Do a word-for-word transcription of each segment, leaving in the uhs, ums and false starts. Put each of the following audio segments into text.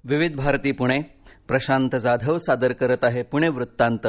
विविध भारती पुणे. प्रशांत जाधव सादर करत आहे पुणे वृत्तांत.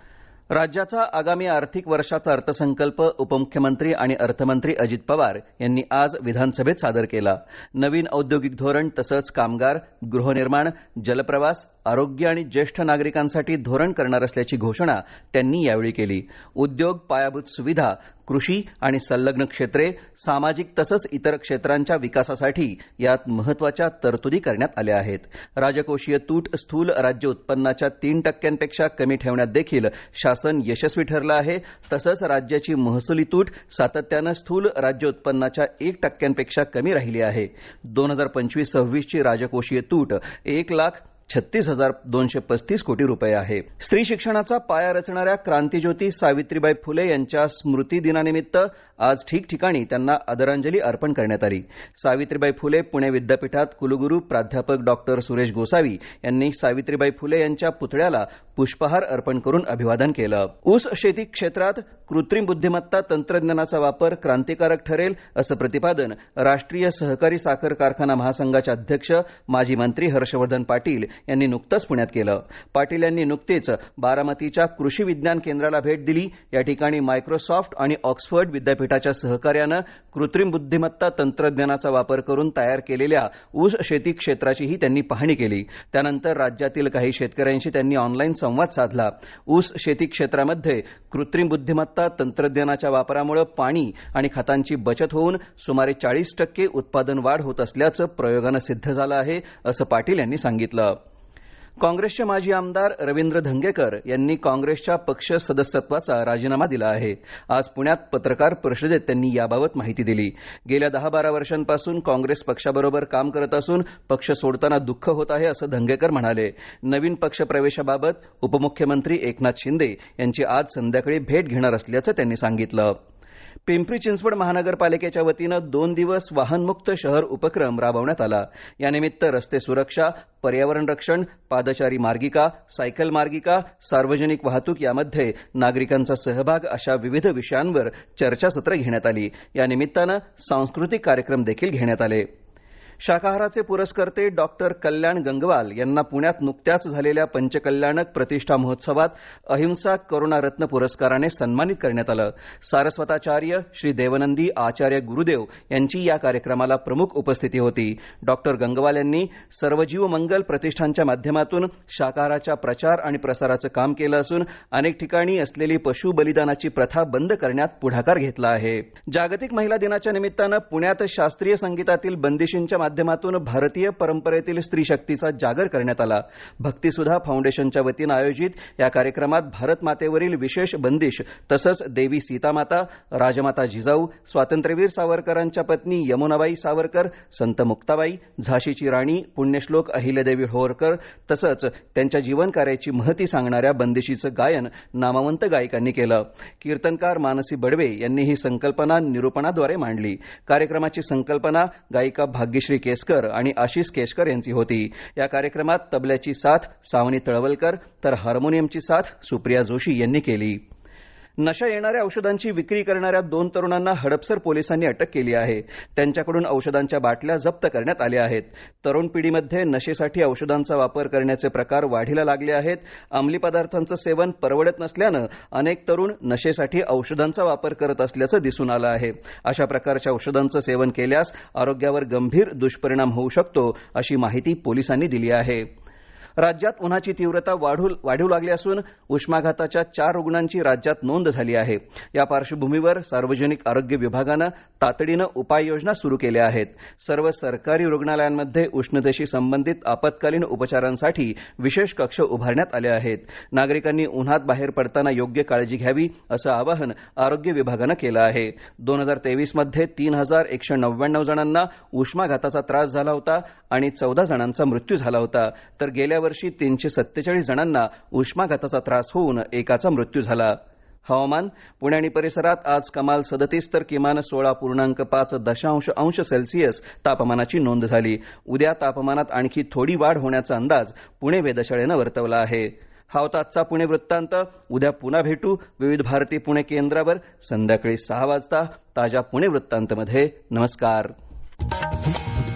राज्याचा आगामी आर्थिक वर्षाचा अर्थसंकल्प उपमुख्यमंत्री आणि अर्थमंत्री अजित पवार यांनी आज विधानसभेत सादर केला. नवीन औद्योगिक धोरण तसंच कामगार, गृहनिर्माण, जलप्रवास, आरोग्य आणि ज्येष्ठ नागरिकांसाठी धोरण करणार असल्याची घोषणा त्यांनी यावेळी केली. उद्योग, पायाभूत सुविधा, कृषी आणि संलग्न क्षेत्रे, सामाजिक तसंच इतर क्षेत्रांच्या विकासासाठी यात महत्त्वाच्या तरतुदी करण्यात आल्या आहेत. राजकोषीय तूट स्थूल राज्य उत्पन्नाच्या तीन टक्क्यांपेक्षा कमी ठेवण्यात देखील शासन यशस्वी ठरलं आहे. तसंच राज्याची महसुली तूट सातत्यानं स्थूल राज्य उत्पन्नाच्या एक टक्क्यांपेक्षा कमी राहिली आहे. दोन हजार पंचवीस सव्वीसची राजकोषीय तूट एक लाख छत्तीस हजार दोनशे पस्तीस कोटी रुपये आहे. स्त्री शिक्षणाचा पाया रचणाऱ्या क्रांतीज्योती सावित्रीबाई फुले यांच्या स्मृती दिनानिमित्त आज ठिकठिकाणी त्यांना आदरांजली अर्पण करण्यात आली. सावित्रीबाई फुले पुणे विद्यापीठात कुलगुरू प्राध्यापक डॉक्टर सुरेश गोसावी यांनी सावित्रीबाई फुले यांच्या पुतळ्याला पुष्पहार अर्पण करून अभिवादन केलं. ऊस शेती क्षेत्रात कृत्रिम बुद्धिमत्ता तंत्रज्ञानाचा वापर क्रांतिकारक ठरेल असं प्रतिपादन राष्ट्रीय सहकारी साखर कारखाना महासंघाचे अध्यक्ष माजी मंत्री हर्षवर्धन पाटील यांनी नुकतंच पुण्यात केलं. पाटील यांनी नुकतेच बारामतीच्या कृषी विज्ञान केंद्राला भेट दिली. या ठिकाणी मायक्रोसॉफ्ट आणि ऑक्सफर्ड विद्यापीठाच्या सहकार्यानं कृत्रिम बुद्धिमत्ता तंत्रज्ञानाचा वापर करून तयार केलेल्या ऊस शेती क्षेत्राचीही त्यांनी पाहणी केली. त्यानंतर राज्यातील काही शेतकऱ्यांशी त्यांनी ऑनलाईन संवाद साधला. ऊस शेती क्षेत्रामध्ये कृत्रिम बुद्धिमत्ता तंत्रज्ञानाच्या वापरामुळे पाणी आणि खतांची बचत होऊन सुमारे चाळीस टक्के उत्पादन वाढ होत असल्याचं प्रयोगानं सिद्ध झालं आहे असं पाटील यांनी सांगितलं. काँग्रेसचे माजी आमदार रवींद्र धंगेकर यांनी काँग्रेसच्या पक्ष सदस्यत्वाचा राजीनामा दिला आहे. आज पुण्यात पत्रकार परिषदेत त्यांनी याबाबत माहिती दिली. गेल्या दहा बारा वर्षांपासून काँग्रेस पक्षाबरोबर काम करत असून पक्ष सोडताना दुःख होत आहे असं धंगेकर म्हणाले. नवीन पक्ष प्रवेशाबाबत उपमुख्यमंत्री एकनाथ शिंदे यांची आज संध्याकाळी भेट घेणार असल्याचं त्यांनी सांगितलं. पिंपरी चिंचवड महानगरपालिकेच्या वतीनं दोन दिवस वाहनमुक्त शहर उपक्रम राबवण्यात आला. यानिमित्त रस्ते सुरक्षा, पर्यावरण रक्षण, पादचारी मार्गिका, सायकल मार्गिका, सार्वजनिक वाहतूक यामध्ये नागरिकांचा सहभाग अशा विविध विषयांवर चर्चासत्र घेण्यात आली. या निमित्तानं सांस्कृतिक कार्यक्रम देखील घेण्यात आले. शाकाहाराचे पुरस्कर्ते डॉक्टर कल्याण गंगवाल यांना पुण्यात नुकत्याच झालेल्या पंचकल्याणक प्रतिष्ठा महोत्सवात अहिंसा करुणा रत्न पुरस्काराने सन्मानित करण्यात आलं. सारस्वताचार्य श्री देवनंदी आचार्य गुरुदेव यांची या कार्यक्रमाला प्रमुख उपस्थिती होती. डॉक्टर गंगवाल यांनी सर्वजीव मंगल प्रतिष्ठानच्या माध्यमातून शाकाहाराच्या प्रचार आणि प्रसाराचं काम केलं असून अनेक ठिकाणी असलेली पशु बलिदानाची प्रथा बंद करण्यात पुढाकार घेतला आहे. जागतिक महिला दिनाच्या निमित्तानं पुण्यात शास्त्रीय संगीतातील बंदिशींच्या माध्यमातून भारतीय परंपरेतील स्त्री शक्तीचा जागर करण्यात आला. भक्तिसुधा फाउंडेशनच्या वतीनं आयोजित या कार्यक्रमात भारत मातेवरील विशेष बंदिश तसंच देवी सीतामाता, राजमाता जिजाऊ, स्वातंत्र्यवीर सावरकरांच्या पत्नी यमुनाबाई सावरकर, संत मुक्ताबाई, झाशीची राणी, पुण्यश्लोक अहिल्यादेवी होळकर तसंच त्यांच्या जीवनकार्याची महती सांगणाऱ्या बंदिशीचं गायन नामवंत गायकांनी केलं. कीर्तनकार मानसी बडवे यांनी ही संकल्पना निरूपणाद्वारे मांडली. कार्यक्रमाची संकल्पना गायिका भाग्यश्री केसकर आणि आशिष केसकर यांची होती. या कार्यक्रमात तबल्याची साथ सावनी तळवलकर तर हार्मोनियमची साथ सुप्रिया जोशी यांनी केली. नशा येणाऱ्या औषधांची विक्री करणाऱ्या दोन तरुणांना हडपसर पोलिसांनी अटक केली आहे. त्यांच्याकडून औषधांच्या बाटल्या जप्त करण्यात आल्या आहेत. तरुण पिढीमध्ये नशेसाठी औषधांचा वापर करण्याचे प्रकार वाढीला लागले आहेत. अंमली पदार्थांचं सेवन परवडत नसल्यानं अनेक तरुण नशेसाठी औषधांचा वापर करत असल्याचं दिसून आलं आहे. अशा प्रकारच्या औषधांचं सेवन केल्यास आरोग्यावर गंभीर दुष्परिणाम होऊ शकतो अशी माहिती पोलिसांनी दिली आहे. राज्यात उन्हाची तीव्रता वाढू वाढू लागली असून उष्माघाताच्या चार रुग्णांची राज्यात नोंद झाली आहे. या पार्श्वभूमीवर सार्वजनिक आरोग्य विभागानं तातडीनं उपाययोजना सुरू केल्या आहेत. सर्व सरकारी रुग्णालयांमध्ये उष्णतेशी संबंधित आपत्कालीन उपचारांसाठी विशेष कक्ष उभारण्यात आले आहेत. नागरिकांनी उन्हात बाहेर पडताना योग्य काळजी घ्यावी असं आवाहन आरोग्य विभागानं केलं आहे. दोन हजार तेवीस मध्ये तीन हजार एकशे नव्याण्णव जणांना उष्माघाताचा त्रास झाला होता आणि चौदा जणांचा मृत्यू झाला होता तर गेल्या वर्षी तीनशे सत्तेचाळीस जणांना उष्माघाताचा त्रास होऊन एकाचा मृत्यू झाला. हवामान. पुणे आणि परिसरात आज कमाल सदतीस तर किमान सोळा पूर्णांक पाच दशांश अंश सेल्सिअस तापमानाची नोंद झाली. उद्या तापमानात आणखी थोडी वाढ होण्याचा अंदाज पुणे वेधशाळेनं वर्तवला आहे. हा होता आजचा पुणे वृत्तांत. उद्या पुन्हा भेटू विविध भारती पुणे केंद्रावर संध्याकाळी सहा वाजता ताज्या पुणे वृत्तांतमध्ये. नमस्कार.